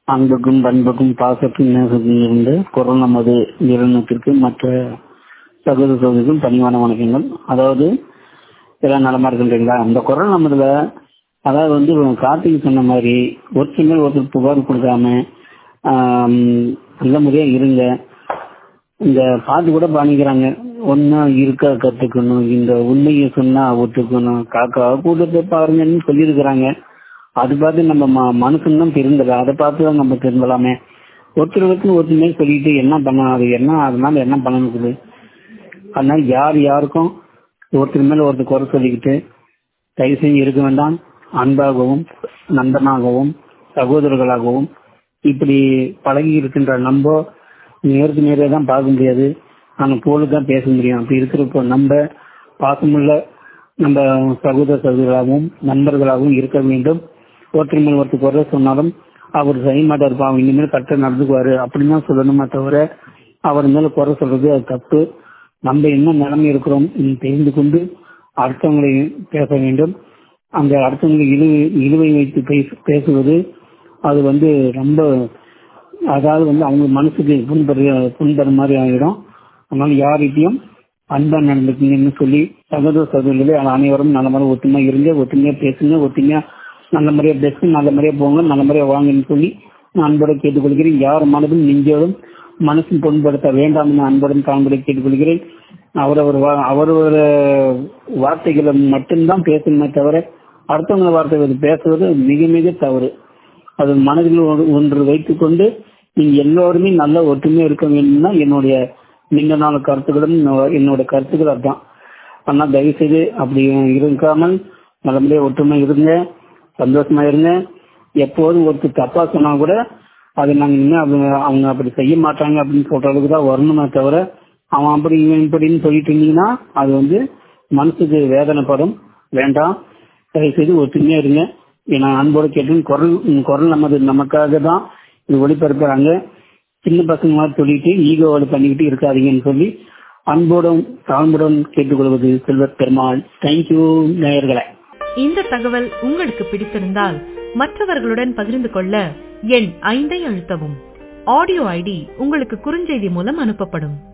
அன்புக்கும் பண்புக்கும் பாசத்தின் நேசத்திலிருந்து குரல் நமது நிறுவனத்திற்கு மற்ற சகோதர சகோதரிக்கும் பணிவான வணக்கங்கள். அதாவது எல்லாம் நலமா இருக்கின்றீங்களா? அந்த குரல் நமதுல அதாவது வந்து கார்த்திக் சொன்ன மாதிரி ஒருத்தர் மேல் ஒருத்தர் புகார் கொடுக்காம நல்ல முறையா இருங்க. இந்த பாட்டு கூட பாணிக்கிறாங்க, ஒன்னா இருக்க கத்துக்கணும், இந்த உண்மையை சொன்னா ஒத்துக்கணும், காக்கா கூட்டத்தை பாருங்கன்னு சொல்லியிருக்கிறாங்க. அது பார்த்து நம்ம மனுஷன் தான் திருந்தல, அதை பார்த்து தான் நம்ம திருந்தலாமே. ஒருத்தருக்கு ஒருத்தருமே சொல்லிட்டு என்ன பண்ணாது, என்ன அதனால என்ன பண்ணணுக்குது? அதனால யாருக்கும் ஒருத்தர் மேல ஒருத்தர் குறை சொல்லிக்கிட்டு தயவு செஞ்சு இருக்க வேண்டாம். அன்பாகவும் நண்பனாகவும் சகோதரர்களாகவும் இப்படி பழகி இருக்கின்ற நம்ம நேருக்கு நேரே தான் பார்க்க முடியாது, நம்ம போலுக்கு தான் பேச முடியும். அப்படி இருக்கிறப்போ நம்ம பாசமுள்ள நம்ம சகோதர சகோதரர்களாகவும் நண்பர்களாகவும் இருக்க வேண்டும். ஒருத்தர் மேல் ஒருத்தர் குறை சொன்னாலும் அவர் செய்ய மாட்டார், பாவம் இனிமேல் கரெக்டாக நடந்துக்குவாரு அப்படின்னு தான் சொல்லணுமா தவிர அவர் மேல குறை சொல்றது அது தப்பு. நம்ம என்ன நிலைமை இருக்கிறோம் தெரிந்து கொண்டு அடுத்தவங்களை பேச வேண்டும். அந்த அடுத்தவங்களை இழுவை வைத்து பேசுவது அது வந்து ரொம்ப, அதாவது வந்து அவங்க மனசுக்கு புண்படுற மாதிரி ஆகிடும். அதனால யார்கிட்டையும் அன்பா நடந்துக்கீங்கன்னு சொல்லி சகோதர சகோதரிகளே அனைவரும் நல்ல மாதிரி ஒத்துமையா இருங்க, ஒத்துமையா பேசுங்க, ஒத்துமையா நல்ல முறையா பேசுங்க, நல்ல முறையா போங்க, நல்ல முறையா வாங்கன்னு சொல்லி நான் அன்போட கேட்டுக்கொள்கிறேன். யார் மனதும் நெஞ்சோடும் மனசும் புண்படுத்த வேண்டாம் என அன்புடன் தாழ்வுகளை கேட்டுக்கொள்கிறேன். அவரவர் வார்த்தைகளை மட்டும்தான் பேசணுமே தவிர அடுத்தவங்க வார்த்தைகளை பேசுவது மிக மிக தவறு. அது மனதில் ஒன்று வைத்துக் கொண்டு நீங்க எல்லோருமே நல்ல ஒற்றுமையா இருக்க வேண்டும்னா என்னுடைய நீண்ட நாள் கருத்துக்களும் என்னோட கருத்துக்கள் அதுதான். ஆனா தயவு செய்து அப்படி இருக்காமல் நல்லபடியா ஒற்றுமை இருங்க, சந்தோஷமா இருங்க. எப்போதும் ஒருத்தர் தப்பா சொன்னா கூட அது நாங்க இன்னும் அவங்க அப்படி செய்ய மாட்டாங்க அப்படின்னு சொல்ற அளவுக்கு தான் வரணுமே தவிர அவன் அப்படி இவன் இப்படின்னு சொல்லிட்டு இருந்தீங்கன்னா அது வந்து மனசுக்கு வேதனைப்படும். வேண்டாம், தயவு செய்து ஒற்றுமையா இருங்க. நான் அன்போடு கேட்டேன். குரல் நமக்காக தான் இது ஒளிபரப்புறாங்க. சின்ன பசங்க மாதிரி சொல்லிட்டு ஈகோவோடு பண்ணிக்கிட்டு இருக்காதீங்கன்னு சொல்லி அன்போடும் தாழ்வுடன் கேட்டுக்கொள்வது செல்வ பெருமாள். தேங்க்யூ நேயர்களே. இந்த தகவல் உங்களுக்கு பிடித்திருந்தால் மற்றவர்களுடன் பகிர்ந்து கொள்ள எண் 5 அழுத்தவும். ஆடியோ ஐடி உங்களுக்கு குறுஞ்செய்தி மூலம் அனுப்பப்படும்.